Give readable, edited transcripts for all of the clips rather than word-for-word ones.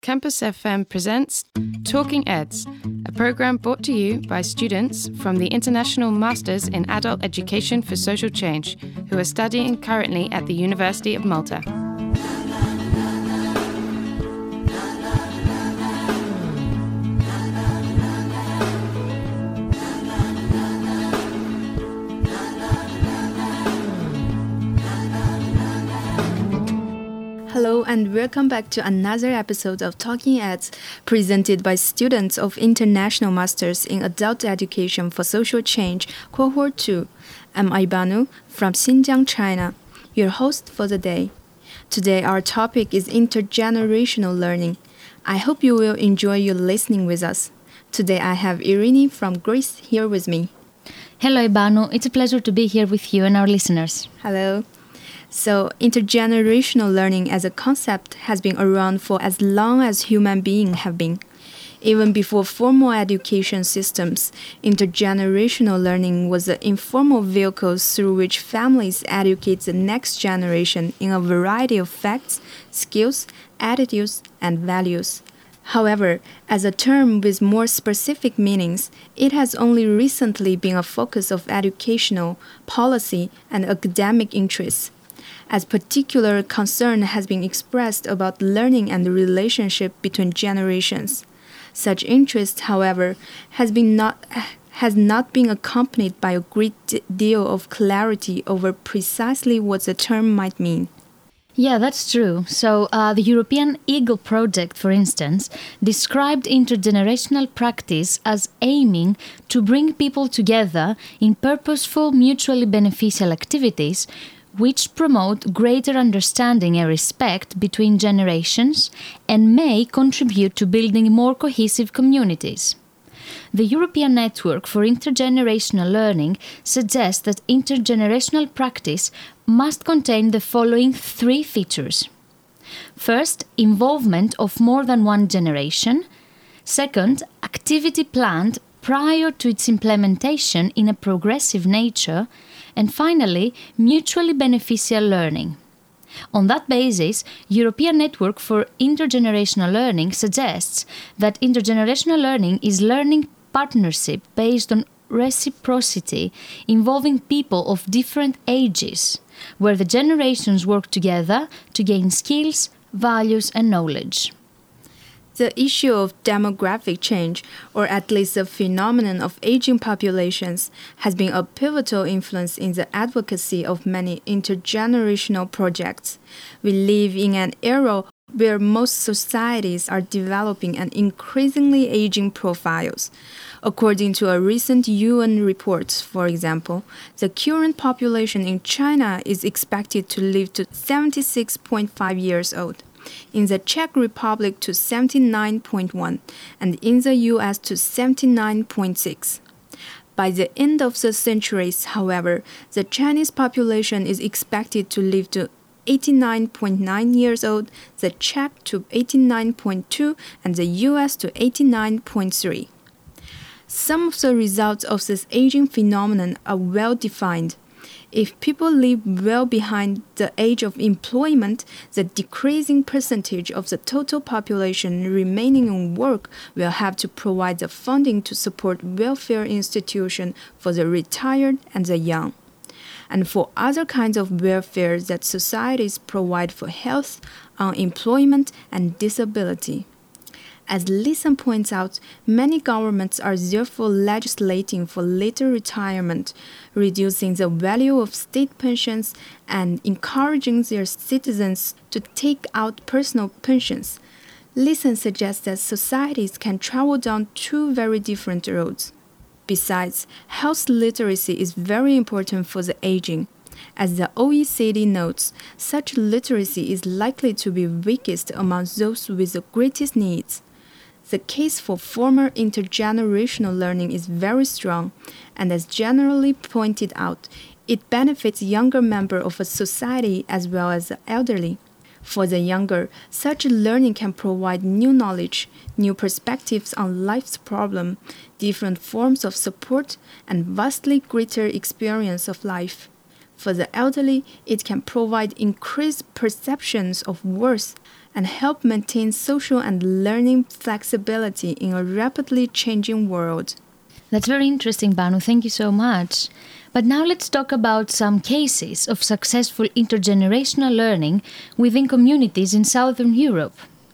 Campus FM presents Talking Eds, a program brought to you by students from the International Masters in Adult Education for Social Change, who are studying currently at the University of Malta. Hello and welcome back to another episode of Talking Eds presented by students of International Masters in Adult Education for Social Change, Cohort 2. I'm Aibanu from Xinjiang, China, your host for the day. Today our topic is intergenerational learning. I hope you will enjoy your listening with us. Today I have Irene from Greece here with me. Hello Aibanu, it's a pleasure to be here with you and our listeners. Hello. So, intergenerational learning as a concept has been around for as long as human beings have been. Even before formal education systems, intergenerational learning was the informal vehicles through which families educate the next generation in a variety of facts, skills, attitudes, and values. However, as a term with more specific meanings, it has only recently been a focus of educational, policy, and academic interests. As particular concern has been expressed about learning and the relationship between generations. Such interest, however, has not been accompanied by a great deal of clarity over precisely what the term might mean. Yeah, that's true. So, the European Eagle Project, for instance, described intergenerational practice as aiming to bring people together in purposeful, mutually beneficial activities which promote greater understanding and respect between generations and may contribute to building more cohesive communities. The European Network for Intergenerational Learning suggests that intergenerational practice must contain the following three features. First, involvement of more than one generation. Second, activity planned prior to its implementation in a progressive nature. And finally, mutually beneficial learning. On that basis, European Network for Intergenerational Learning suggests that intergenerational learning is learning partnership based on reciprocity involving people of different ages, where the generations work together to gain skills, values, and knowledge. The issue of demographic change, or at least the phenomenon of aging populations, has been a pivotal influence in the advocacy of many intergenerational projects. We live in an era where most societies are developing an increasingly aging profiles. According to a recent UN report, for example, the current population in China is expected to live to 76.5 years old. In the Czech Republic to 79.1, and in the US to 79.6. By the end of the centuries, however, the Chinese population is expected to live to 89.9 years old, the Czech to 89.2, and the US to 89.3. Some of the results of this aging phenomenon are well defined. If people live well behind the age of employment, the decreasing percentage of the total population remaining in work will have to provide the funding to support welfare institutions for the retired and the young, and for other kinds of welfare that societies provide for health, unemployment, and disability. As Leeson points out, many governments are therefore legislating for later retirement, reducing the value of state pensions and encouraging their citizens to take out personal pensions. Leeson suggests that societies can travel down two very different roads. Besides, health literacy is very important for the aging. As the OECD notes, such literacy is likely to be weakest among those with the greatest needs. The case for former intergenerational learning is very strong, and as generally pointed out, it benefits younger members of a society as well as the elderly. For the younger, such learning can provide new knowledge, new perspectives on life's problem, different forms of support, and vastly greater experience of life. For the elderly, it can provide increased perceptions of worth and help maintain social and learning flexibility in a rapidly changing world. That's very interesting, Banu. Thank you so much. But now let's talk about some cases of successful intergenerational learning within communities in Southern Europe.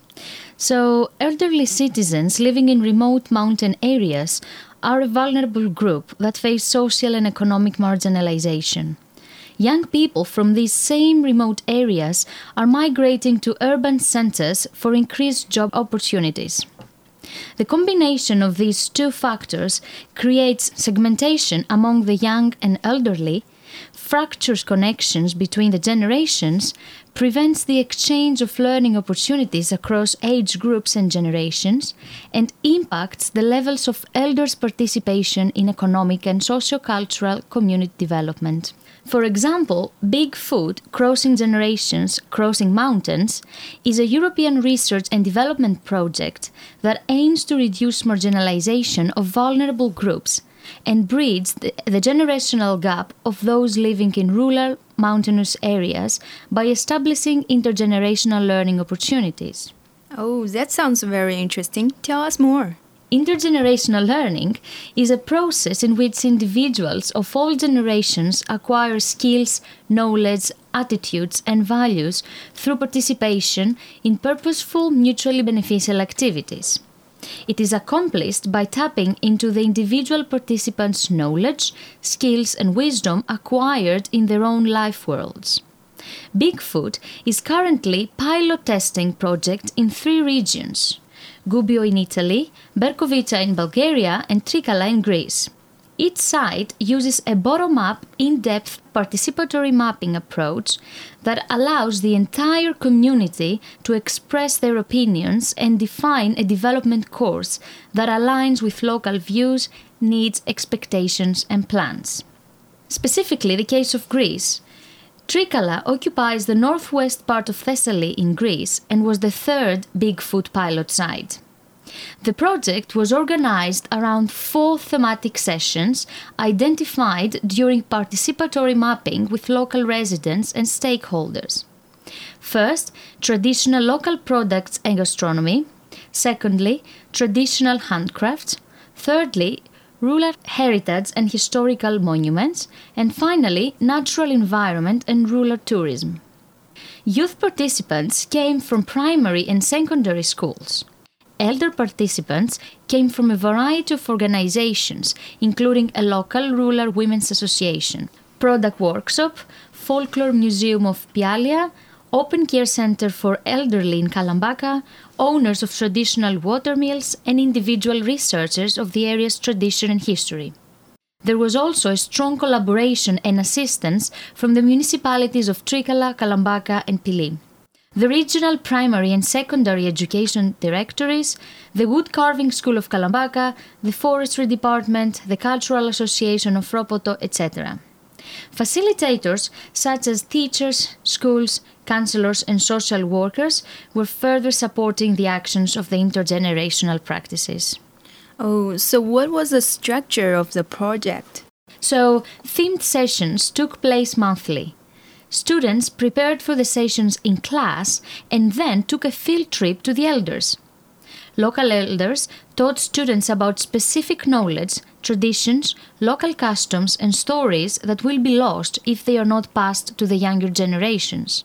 So, elderly citizens living in remote mountain areas are a vulnerable group that face social and economic marginalization. Young people from these same remote areas are migrating to urban centers for increased job opportunities. The combination of these two factors creates segmentation among the young and elderly, fractures connections between the generations, prevents the exchange of learning opportunities across age groups and generations, and impacts the levels of elders' participation in economic and socio-cultural community development. For example, Big Food, Crossing Generations, Crossing Mountains, is a European research and development project that aims to reduce marginalization of vulnerable groups and bridge the generational gap of those living in rural, mountainous areas by establishing intergenerational learning opportunities. Oh, that sounds very interesting. Tell us more. Intergenerational learning is a process in which individuals of all generations acquire skills, knowledge, attitudes, and values through participation in purposeful, mutually beneficial activities. It is accomplished by tapping into the individual participants' knowledge, skills, and wisdom acquired in their own life worlds. Big Food is currently pilot testing project in 3 regions: Gubbio in Italy, Berkovica in Bulgaria, and Trikala in Greece. Each site uses a bottom-up, in-depth participatory mapping approach that allows the entire community to express their opinions and define a development course that aligns with local views, needs, expectations, and plans. Specifically, the case of Greece. Trikala occupies the northwest part of Thessaly in Greece and was the 3rd Big Food pilot site. The project was organized around 4 thematic sessions identified during participatory mapping with local residents and stakeholders. First, traditional local products and gastronomy. Secondly, traditional handcrafts. Thirdly, rural heritage and historical monuments, and finally, natural environment and rural tourism. Youth participants came from primary and secondary schools. Elder participants came from a variety of organizations, including a local rural women's association, product workshop, folklore museum of Pialia, open care center for elderly in Kalambaka, owners of traditional watermills, and individual researchers of the area's tradition and history. There was also a strong collaboration and assistance from the municipalities of Trikala, Kalambaka, and Pili. The regional primary and secondary education directories, the wood carving school of Kalambaka, the forestry department, the cultural association of Ropoto, etc. Facilitators such as teachers, schools, counselors, and social workers were further supporting the actions of the intergenerational practices. Oh, so what was the structure of the project? So, themed sessions took place monthly. Students prepared for the sessions in class and then took a field trip to the elders. Local elders taught students about specific knowledge, traditions, local customs, and stories that will be lost if they are not passed to the younger generations.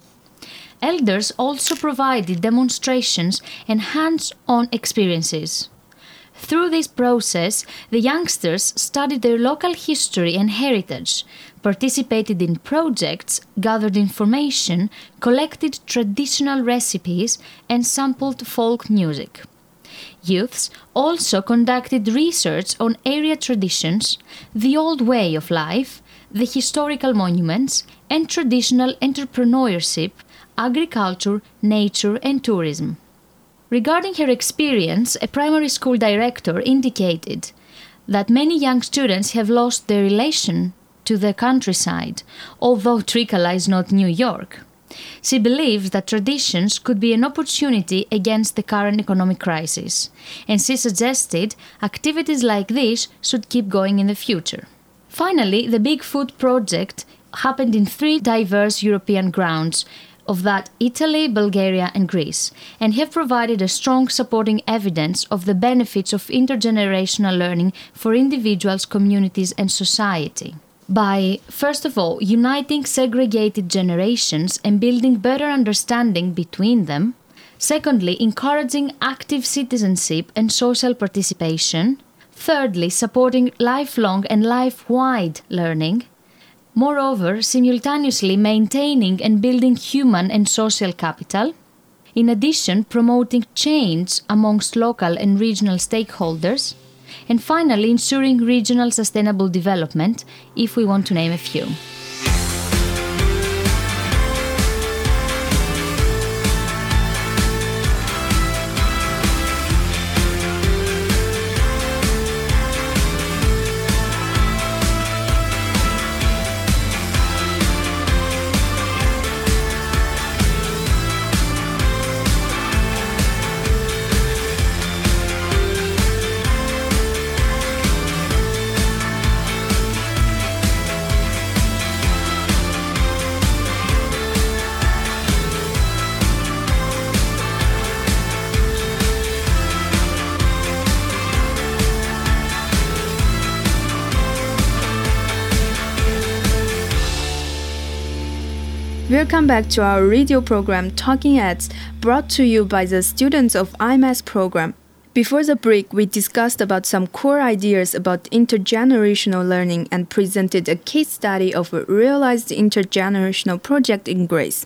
Elders also provided demonstrations and hands-on experiences. Through this process, the youngsters studied their local history and heritage, participated in projects, gathered information, collected traditional recipes, and sampled folk music. Youths also conducted research on area traditions, the old way of life, the historical monuments, and traditional entrepreneurship, agriculture, nature, and tourism. Regarding her experience, a primary school director indicated that many young students have lost their relation to the countryside, although Trikala is not New York. She believes that traditions could be an opportunity against the current economic crisis, and she suggested activities like this should keep going in the future. Finally, the Big Food project happened in 3 diverse European grounds of that Italy, Bulgaria, and Greece, and have provided a strong supporting evidence of the benefits of intergenerational learning for individuals, communities, and society. By, first of all, uniting segregated generations and building better understanding between them. Secondly, encouraging active citizenship and social participation. Thirdly, supporting lifelong and life-wide learning. Moreover, simultaneously maintaining and building human and social capital. In addition, promoting change amongst local and regional stakeholders. And finally, ensuring regional sustainable development, if we want to name a few. Welcome back to our radio program Talking Heads, brought to you by the students of IMAS program. Before the break, we discussed about some core ideas about intergenerational learning and presented a case study of a realized intergenerational project in Greece.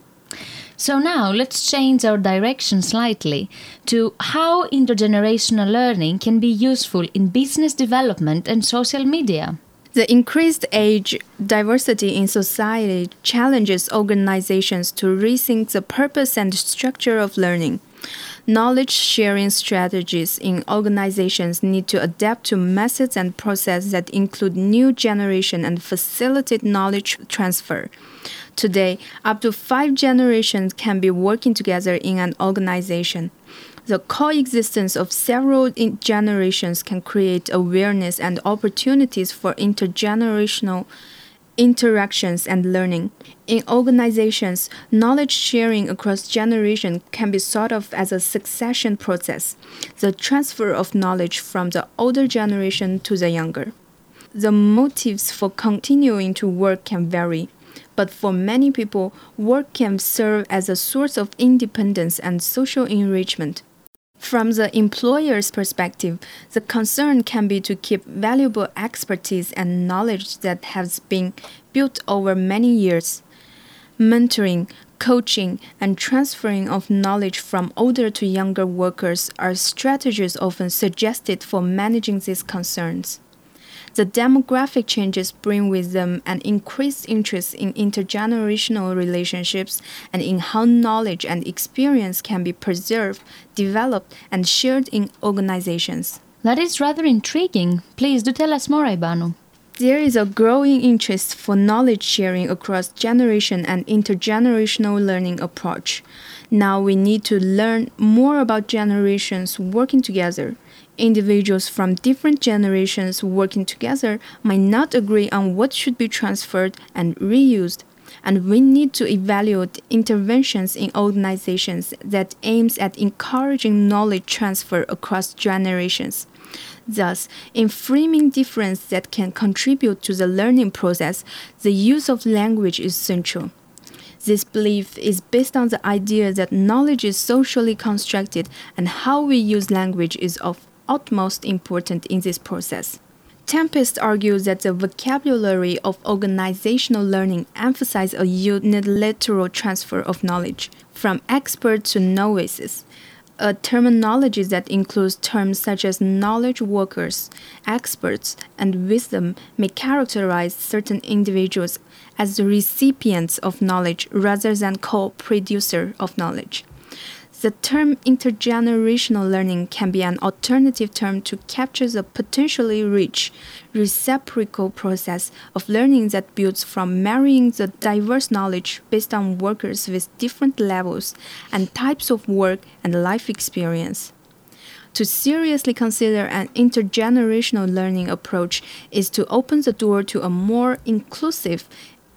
So now let's change our direction slightly to how intergenerational learning can be useful in business development and social media. The increased age diversity in society challenges organizations to rethink the purpose and structure of learning. Knowledge sharing strategies in organizations need to adapt to methods and processes that include new generation and facilitate knowledge transfer. Today, up to 5 generations can be working together in an organization. The coexistence of several generations can create awareness and opportunities for intergenerational interactions and learning. In organizations, knowledge sharing across generations can be thought of as a succession process, the transfer of knowledge from the older generation to the younger. The motives for continuing to work can vary, but for many people, work can serve as a source of independence and social enrichment. From the employer's perspective, the concern can be to keep valuable expertise and knowledge that has been built over many years. Mentoring, coaching, and transferring of knowledge from older to younger workers are strategies often suggested for managing these concerns. The demographic changes bring with them an increased interest in intergenerational relationships and in how knowledge and experience can be preserved, developed, and shared in organizations. That is rather intriguing. Please do tell us more, Ibanu. There is a growing interest for knowledge sharing across generation and intergenerational learning approach. Now we need to learn more about generations working together. Individuals from different generations working together might not agree on what should be transferred and reused, and we need to evaluate interventions in organizations that aims at encouraging knowledge transfer across generations. Thus, in framing difference that can contribute to the learning process, the use of language is central. This belief is based on the idea that knowledge is socially constructed and how we use language is of utmost importance in this process. Tempest argues that the vocabulary of organizational learning emphasizes a unilateral transfer of knowledge from expert to novices, a terminology that includes terms such as knowledge workers, experts, and wisdom may characterize certain individuals as the recipients of knowledge rather than co-producer of knowledge. The term intergenerational learning can be an alternative term to capture the potentially rich, reciprocal process of learning that builds from marrying the diverse knowledge based on workers with different levels and types of work and life experience. To seriously consider an intergenerational learning approach is to open the door to a more inclusive,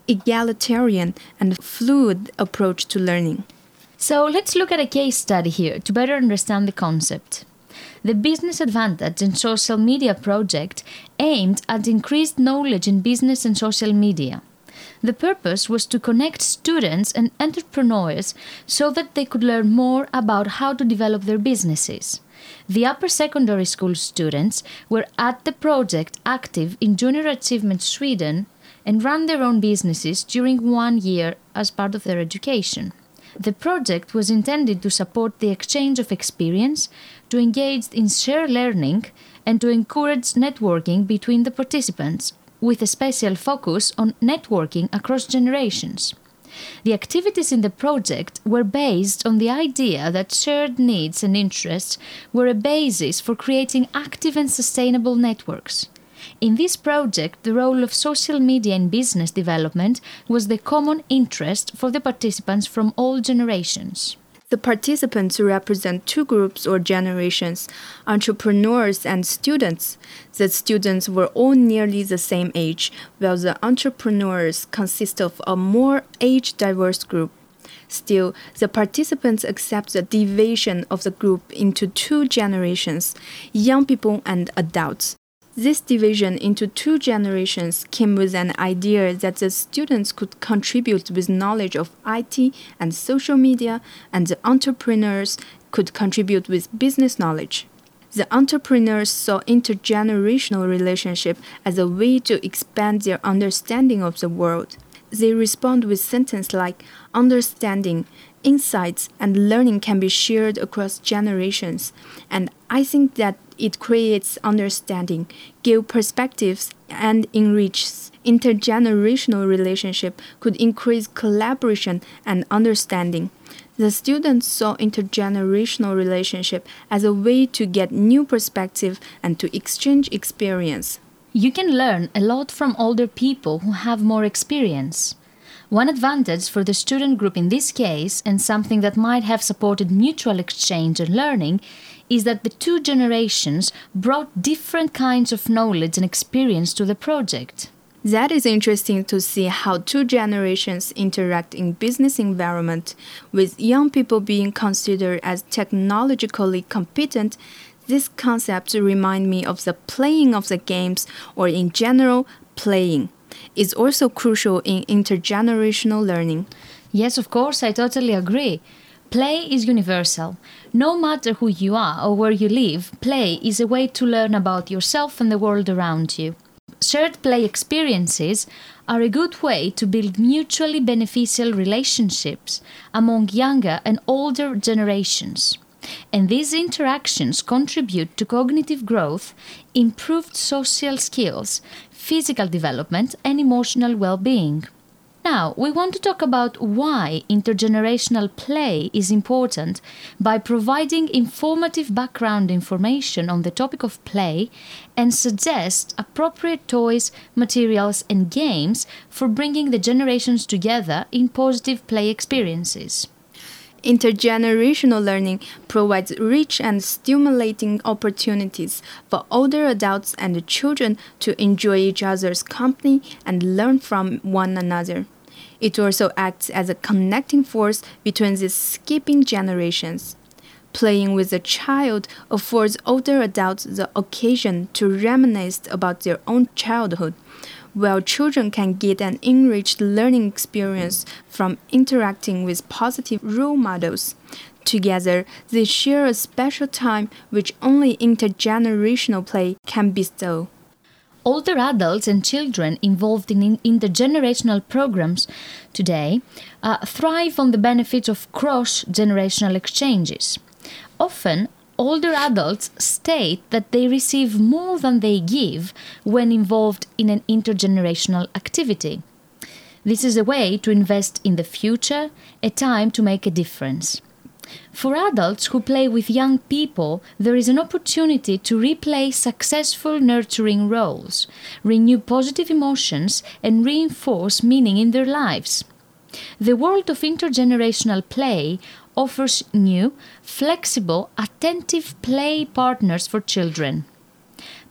egalitarian, and fluid approach to learning. So let's look at a case study here to better understand the concept. The Business Advantage and Social Media project aimed at increased knowledge in business and social media. The purpose was to connect students and entrepreneurs so that they could learn more about how to develop their businesses. The upper secondary school students were at the project active in Junior Achievement Sweden and ran their own businesses during 1 year as part of their education. The project was intended to support the exchange of experience, to engage in shared learning, and to encourage networking between the participants, with a special focus on networking across generations. The activities in the project were based on the idea that shared needs and interests were a basis for creating active and sustainable networks. In this project, the role of social media in business development was the common interest for the participants from all generations. The participants represent two groups or generations, entrepreneurs and students. The students were all nearly the same age, while the entrepreneurs consist of a more age-diverse group. Still, the participants accept the division of the group into two generations, young people and adults. This division into two generations came with an idea that the students could contribute with knowledge of IT and social media, and the entrepreneurs could contribute with business knowledge. The entrepreneurs saw intergenerational relationship as a way to expand their understanding of the world. They respond with sentences like, understanding, insights, and learning can be shared across generations, and I think that it creates understanding, gives perspectives, and enriches. Intergenerational relationship could increase collaboration and understanding. The students saw intergenerational relationship as a way to get new perspective and to exchange experience. You can learn a lot from older people who have more experience. One advantage for the student group in this case, and something that might have supported mutual exchange and learning, is that the two generations brought different kinds of knowledge and experience to the project. That is interesting to see how two generations interact in business environment, with young people being considered as technologically competent. These concepts remind me of the playing of the games, or in general, playing. Is also crucial in intergenerational learning. Yes, of course, I totally agree. Play is universal. No matter who you are or where you live, play is a way to learn about yourself and the world around you. Shared play experiences are a good way to build mutually beneficial relationships among younger and older generations. And these interactions contribute to cognitive growth, improved social skills, physical development, and emotional well-being. Now, we want to talk about why intergenerational play is important by providing informative background information on the topic of play and suggest appropriate toys, materials, and games for bringing the generations together in positive play experiences. Intergenerational learning provides rich and stimulating opportunities for older adults and children to enjoy each other's company and learn from one another. It also acts as a connecting force between these skipping generations. Playing with a child affords older adults the occasion to reminisce about their own childhood, while children can get an enriched learning experience from interacting with positive role models. Together, they share a special time which only intergenerational play can bestow. Older adults and children involved in intergenerational programs today thrive on the benefits of cross-generational exchanges. Often, older adults state that they receive more than they give when involved in an intergenerational activity. This is a way to invest in the future, a time to make a difference. For adults who play with young people, there is an opportunity to replay successful nurturing roles, renew positive emotions, and reinforce meaning in their lives. The world of intergenerational play offers new, flexible, attentive play partners for children.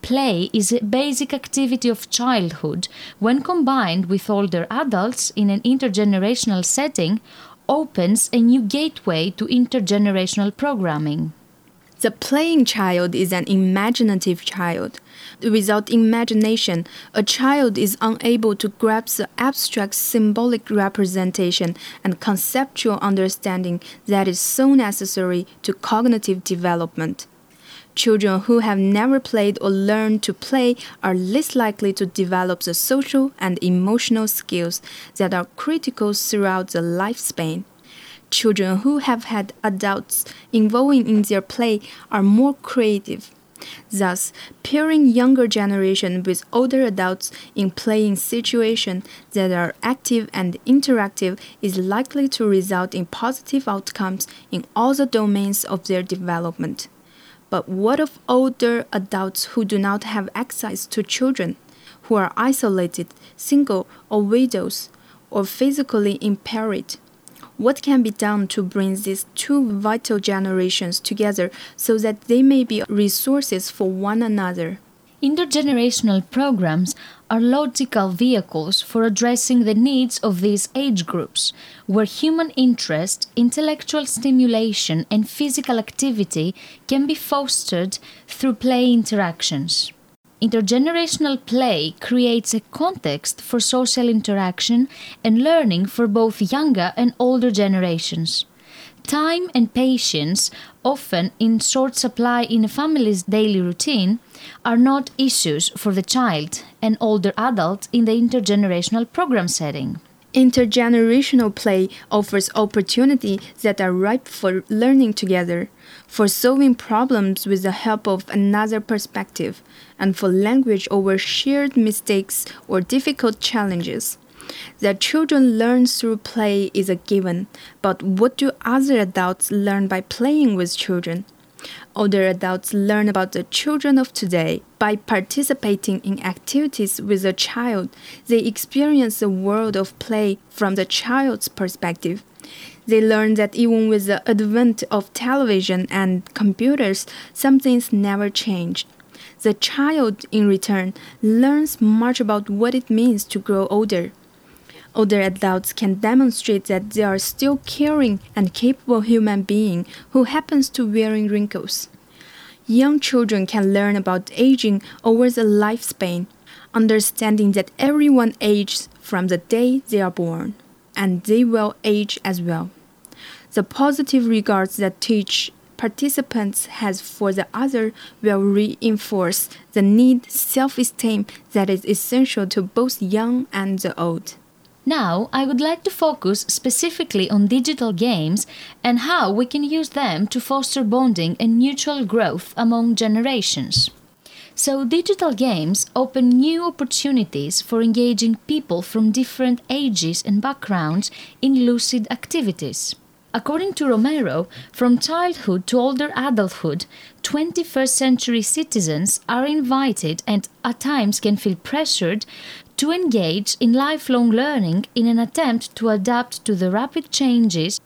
play is a basic activity of childhood, when combined with older adults in an intergenerational setting, opens a new gateway to intergenerational programming. The playing child is an imaginative child. Without imagination, a child is unable to grasp the abstract symbolic representation and conceptual understanding that is so necessary to cognitive development. Children who have never played or learned to play are less likely to develop the social and emotional skills that are critical throughout the lifespan. Children who have had adults involving in their play are more creative. Thus, pairing younger generation with older adults in playing situations that are active and interactive is likely to result in positive outcomes in all the domains of their development. But what of older adults who do not have access to children, who are isolated, single, or widows, or physically impaired? What can be done to bring these two vital generations together so that they may be resources for one another? Intergenerational programs are logical vehicles for addressing the needs of these age groups, where human interest, intellectual stimulation, and physical activity can be fostered through play interactions. Intergenerational play creates a context for social interaction and learning for both younger and older generations. Time and patience, often in short supply in a family's daily routine, are not issues for the child and older adult in the intergenerational program setting. Intergenerational play offers opportunities that are ripe for learning together, for solving problems with the help of another perspective, and for language over shared mistakes or difficult challenges. That children learn through play is a given, but what do other adults learn by playing with children? Older adults learn about the children of today. By participating in activities with a child, they experience the world of play from the child's perspective. They learn that even with the advent of television and computers, some things never change. The child, in return, learns much about what it means to grow older. Older adults can demonstrate that they are still caring and capable human being who happens to wearing wrinkles. Young children can learn about aging over the lifespan, understanding that everyone ages from the day they are born, and they will age as well. The positive regards that each participant has for the other will reinforce the need self-esteem that is essential to both young and the old. Now, I would like to focus specifically on digital games and how we can use them to foster bonding and mutual growth among generations. So, digital games open new opportunities for engaging people from different ages and backgrounds in lucid activities. According to Romero, from childhood to older adulthood, 21st century citizens are invited and at times can feel pressured to engage in lifelong learning in an attempt to adapt to the rapid changes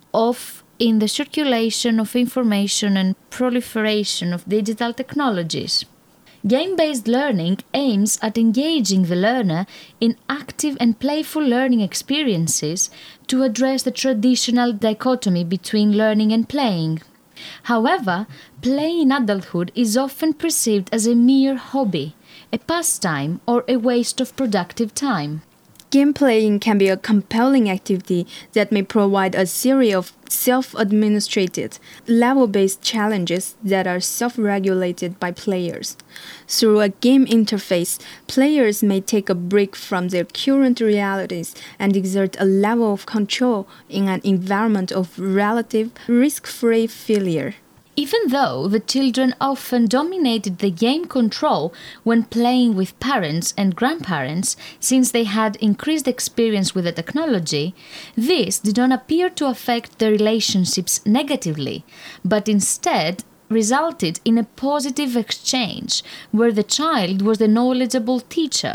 in the circulation of information and proliferation of digital technologies. Game-based learning aims at engaging the learner in active and playful learning experiences to address the traditional dichotomy between learning and playing. However, play in adulthood is often perceived as a mere hobby, a pastime, or a waste of productive time. Game playing can be a compelling activity that may provide a series of self-administrated, level-based challenges that are self-regulated by players. Through a game interface, players may take a break from their current realities and exert a level of control in an environment of relative, risk-free failure. Even though the children often dominated the game control when playing with parents and grandparents, since they had increased experience with the technology, this did not appear to affect their relationships negatively, but instead resulted in a positive exchange where the child was the knowledgeable teacher.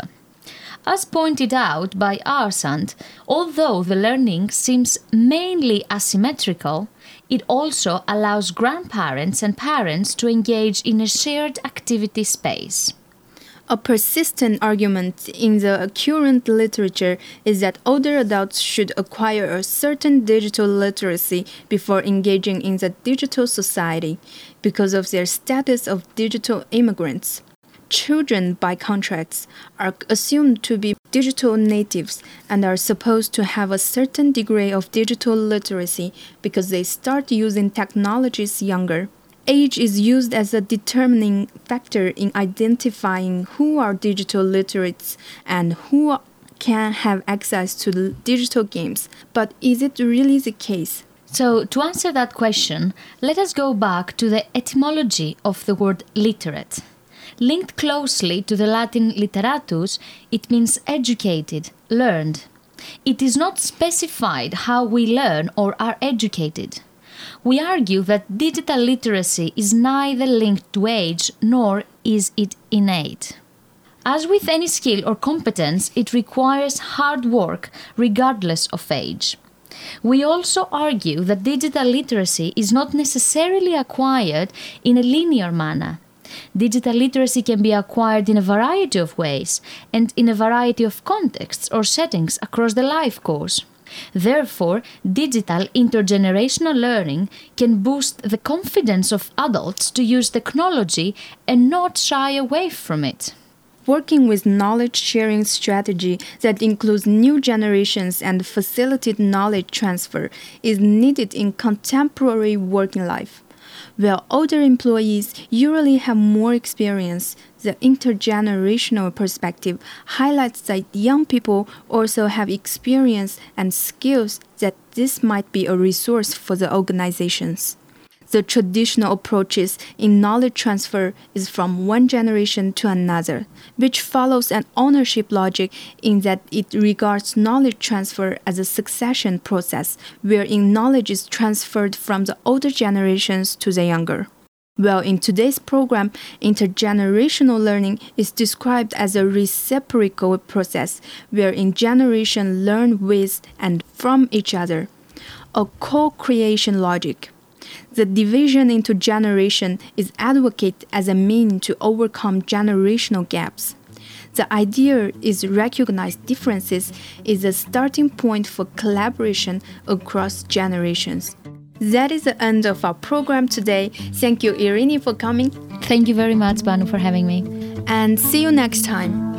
As pointed out by Arsand, although the learning seems mainly asymmetrical, it also allows grandparents and parents to engage in a shared activity space. A persistent argument in the current literature is that older adults should acquire a certain digital literacy before engaging in the digital society because of their status of digital immigrants. Children, by contrast, are assumed to be digital natives and are supposed to have a certain degree of digital literacy because they start using technologies younger. Age is used as a determining factor in identifying who are digital literates and who can have access to digital games. But is it really the case? So, to answer that question, let us go back to the etymology of the word literate. Linked closely to the Latin literatus, it means educated, learned. It is not specified how we learn or are educated. We argue that digital literacy is neither linked to age nor is it innate. As with any skill or competence, it requires hard work regardless of age. We also argue that digital literacy is not necessarily acquired in a linear manner. Digital literacy can be acquired in a variety of ways and in a variety of contexts or settings across the life course. Therefore, digital intergenerational learning can boost the confidence of adults to use technology and not shy away from it. Working with knowledge-sharing strategy that includes new generations and facilitate knowledge transfer is needed in contemporary working life. While older employees usually have more experience, the intergenerational perspective highlights that young people also have experience and skills that this might be a resource for the organizations. The traditional approaches in knowledge transfer is from one generation to another, which follows an ownership logic in that it regards knowledge transfer as a succession process, wherein knowledge is transferred from the older generations to the younger. Well, in today's program, intergenerational learning is described as a reciprocal process, wherein generations learn with and from each other, a co-creation logic. The division into generation is advocated as a means to overcome generational gaps. The idea is recognize differences is a starting point for collaboration across generations. That is the end of our program today. Thank you, Irini, for coming. Thank you very much, Banu, for having me. And see you next time.